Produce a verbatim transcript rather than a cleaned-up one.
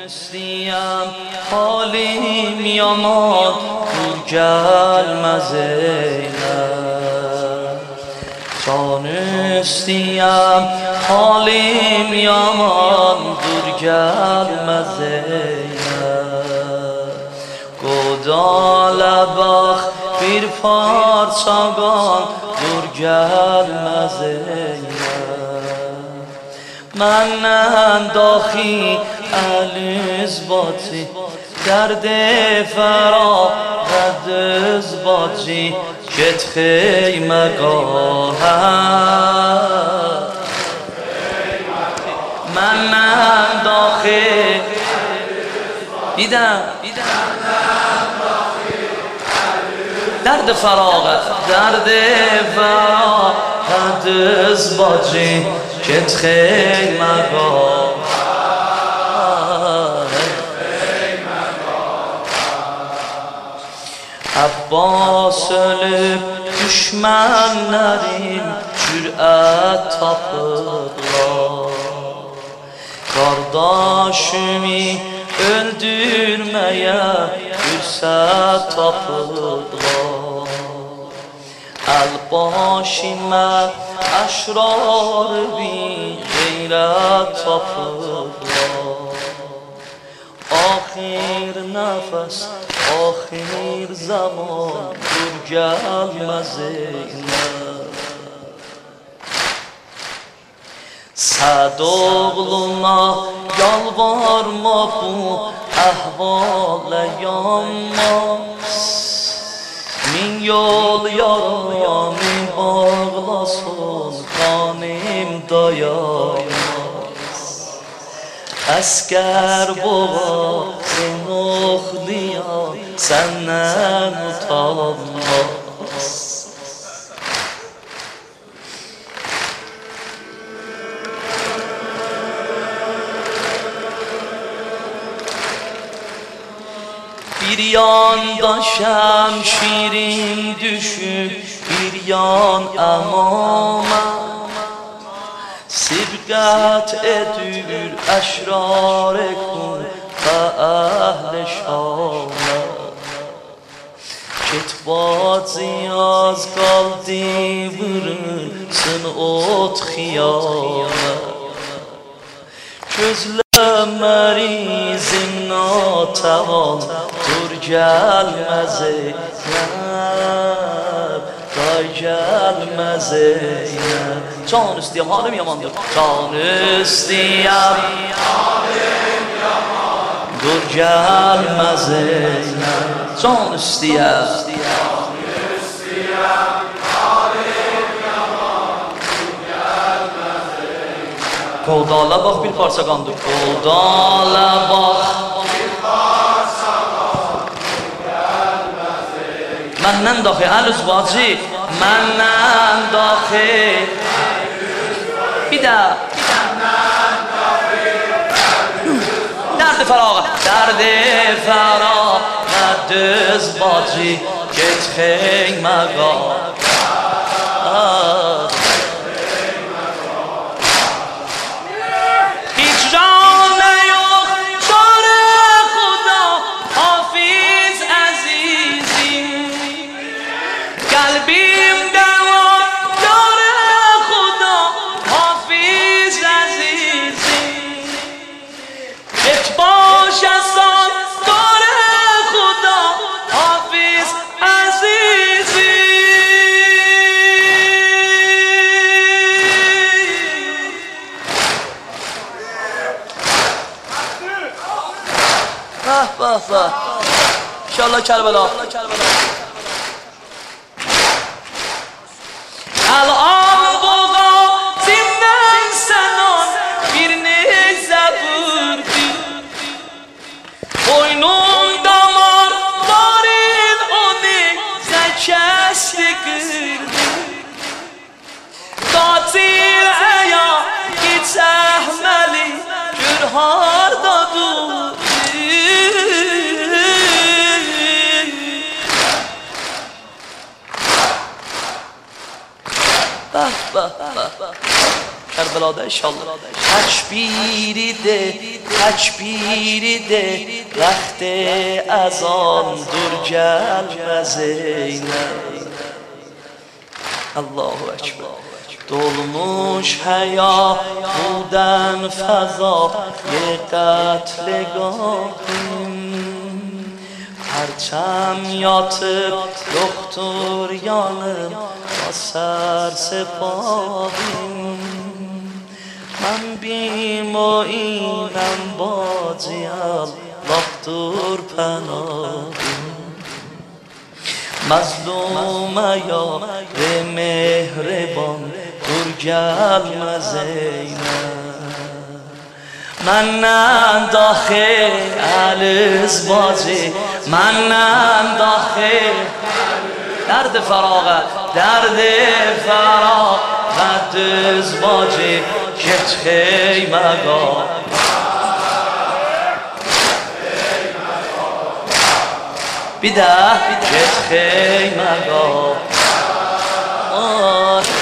نیستیم حالیم یامان دور gelmezeyler Tanıştıyım halim yaman dur gelmezeyler Godale bak bir parçagan dur gelmezeyler Menden dahi eliz batı درد فراغت از باجی کت خیمه گاهد من من داخل دیدم درد فراغت درد فراغت از باجی کت خیمه گاهد Abbas ölüb düşmənlərim cürət tapıblar Qardaşımı öldürməyə fürsət tapıblar Əl-başimə əşrar bir qeyrət tapıblar Axir nəfəs آخر زمان دور gelmezeyler Sad oğluna yalvarma bu ahvale yanmaz Min yol yaramı bağlasın kanım dayanmaz Asker boğazın oxlayan senden utanmaz Bir yanda şemşirim düşüp bir yan amama Sibqət edir əşrar-ı kun və əhl-i şamə Ketbacı az qaldı vırınsın ot xiyamə Gözləmərizim natəvan dur gelmezeyler Day gelmezeyler Can istəyəm halim yamandır Can istəyəm halim yaman Dur gelmezeyler Can istəyəm Can istəyəm halim yaman Dur gelmezeyler Qodala bax bir parça qandır Qodala bax bir parça qandır gelmezeyler Məndən daxi əl-üz bacı Məndən daxi Bir daha Derdi feragat Derdi feragat Düz bacı Get xeymə qat Hicranə yox Çare xuda Hafiz əzizim Qəlbimdə var Çare xuda Hafiz əzizim Get başasan Çare xuda Hafiz əzizim Vah vah vah İnşallah Kərbela Əl-an boğazimdən sənan bir neyzə vurdu Boynum damarların o neyzə kəsdi qırdı Qatil əya geçəhməli gör harda durdu Bah bah bah bah Kərbela فوق‌العاده انشالله. تکبیری ده تکبیری ده وقت از آن دور گل زینب. الله اکبر. دلموش حیا بودن فضا یه قتلگاهیم، پرچم یاطب دکتر یانم با سر سپاهیم. من بیم و اینم بازی الله دور پناهیم. مظلوم یا به مهربان دور گل زینب. من انداخه الز بازی من انداخه درد فراغ درد فراغ دز بازی کت خیمگاه بیده کت خیمگاه